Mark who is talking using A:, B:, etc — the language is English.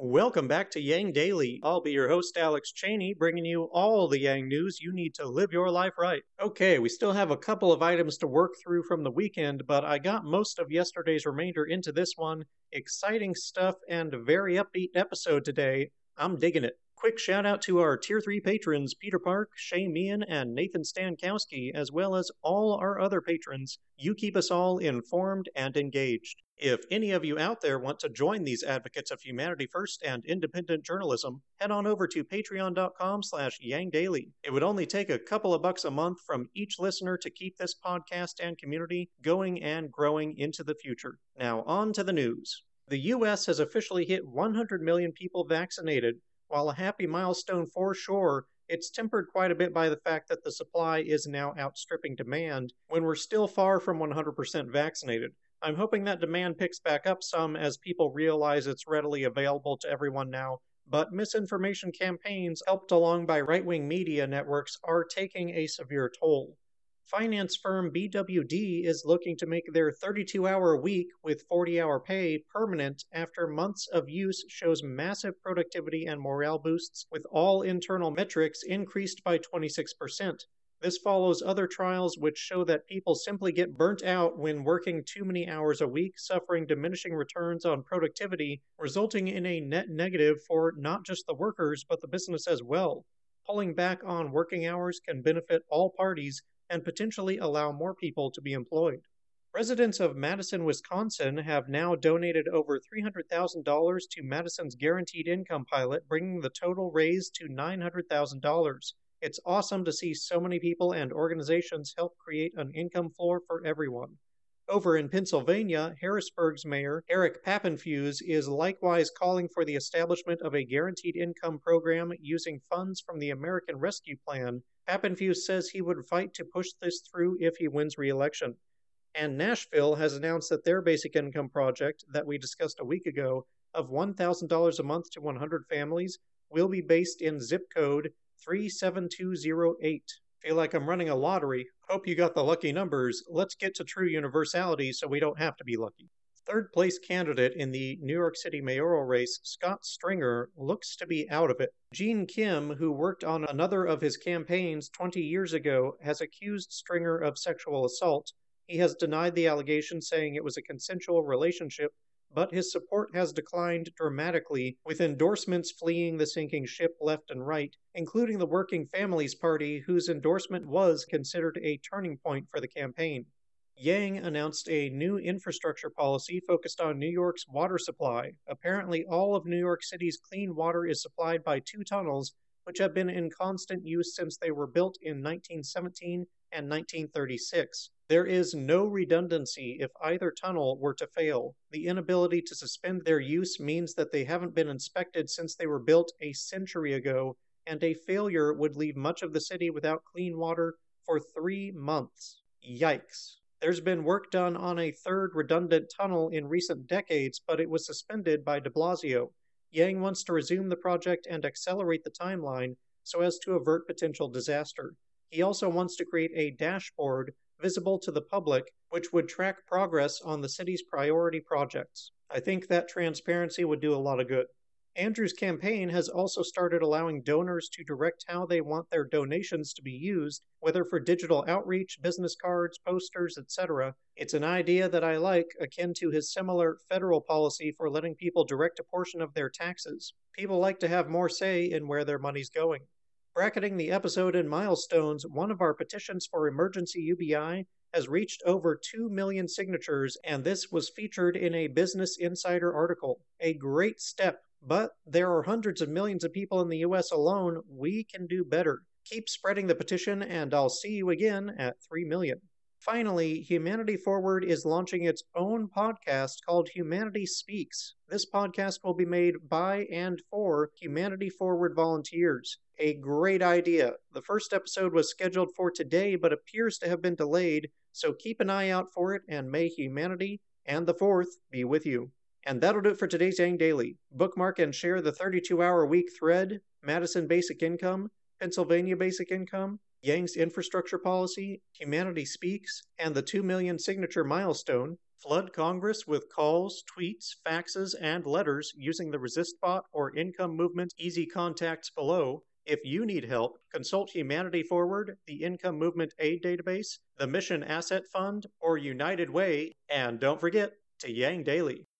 A: Welcome back to Yang Daily. I'll be your host, Alex Cheney, bringing you all the Yang news you need to live your life right. Okay, we still have a couple of items to work through from the weekend, but I got most of yesterday's remainder into this one. Exciting stuff and a very upbeat episode today. I'm digging it. Quick shout out to our Tier 3 patrons, Peter Park, Shay Meehan, and Nathan Stankowski, as well as all our other patrons. You keep us all informed and engaged. If any of you out there want to join these advocates of humanity first and independent journalism, head on over to patreon.com/yangdaily. It would only take a couple of bucks a month from each listener to keep this podcast and community going and growing into the future. Now on to the news. The U.S. has officially hit 100 million people vaccinated. While a happy milestone for sure, it's tempered quite a bit by the fact that the supply is now outstripping demand when we're still far from 100% vaccinated. I'm hoping that demand picks back up some as people realize it's readily available to everyone now, but misinformation campaigns helped along by right-wing media networks are taking a severe toll. Finance firm BWD is looking to make their 32-hour week with 40-hour pay permanent after months of use shows massive productivity and morale boosts, with all internal metrics increased by 26%. This follows other trials which show that people simply get burnt out when working too many hours a week, suffering diminishing returns on productivity, resulting in a net negative for not just the workers but the business as well. Pulling back on working hours can benefit all parties and potentially allow more people to be employed. Residents of Madison, Wisconsin have now donated over $300,000 to Madison's Guaranteed Income pilot, bringing the total raised to $900,000. It's awesome to see so many people and organizations help create an income floor for everyone. Over in Pennsylvania, Harrisburg's mayor, Eric Papenfuse, is likewise calling for the establishment of a guaranteed income program using funds from the American Rescue Plan. Papenfuse says he would fight to push this through if he wins re-election. And Nashville has announced that their basic income project, that we discussed a week ago, of $1,000 a month to 100 families, will be based in zip code 37208. Feel like I'm running a lottery. Hope you got the lucky numbers. Let's get to true universality so we don't have to be lucky. Third place candidate in the New York City mayoral race, Scott Stringer, looks to be out of it. Gene Kim, who worked on another of his campaigns 20 years ago, has accused Stringer of sexual assault. He has denied the allegation, saying it was a consensual relationship, but his support has declined dramatically, with endorsements fleeing the sinking ship left and right, including the Working Families Party, whose endorsement was considered a turning point for the campaign. Yang announced a new infrastructure policy focused on New York's water supply. Apparently, all of New York City's clean water is supplied by two tunnels, which have been in constant use since they were built in 1917 and 1936. There is no redundancy if either tunnel were to fail. The inability to suspend their use means that they haven't been inspected since they were built a century ago, and a failure would leave much of the city without clean water for 3 months. Yikes. There's been work done on a third redundant tunnel in recent decades, but it was suspended by de Blasio. Yang wants to resume the project and accelerate the timeline so as to avert potential disaster. He also wants to create a dashboard visible to the public, which would track progress on the city's priority projects. I think that transparency would do a lot of good. Andrew's campaign has also started allowing donors to direct how they want their donations to be used, whether for digital outreach, business cards, posters, etc. It's an idea that I like, akin to his similar federal policy for letting people direct a portion of their taxes. People like to have more say in where their money's going. Bracketing the episode in milestones, one of our petitions for emergency UBI has reached over 2 million signatures, and this was featured in a Business Insider article. A great step, but there are hundreds of millions of people in the US alone. We can do better. Keep spreading the petition, and I'll see you again at 3 million. Finally, Humanity Forward is launching its own podcast called Humanity Speaks. This podcast will be made by and for Humanity Forward volunteers. A great idea. The first episode was scheduled for today, but appears to have been delayed, so keep an eye out for it, and may humanity and the fourth be with you. And that'll do it for today's Yang Daily. Bookmark and share the 32-hour week thread, Madison Basic Income, Pennsylvania Basic Income, Yang's infrastructure policy, Humanity Speaks, and the 2 million signature milestone, flood Congress with calls, tweets, faxes, and letters using the ResistBot or Income Movement easy contacts below. If you need help, consult Humanity Forward, the Income Movement Aid Database, the Mission Asset Fund, or United Way, and don't forget to Yang Daily.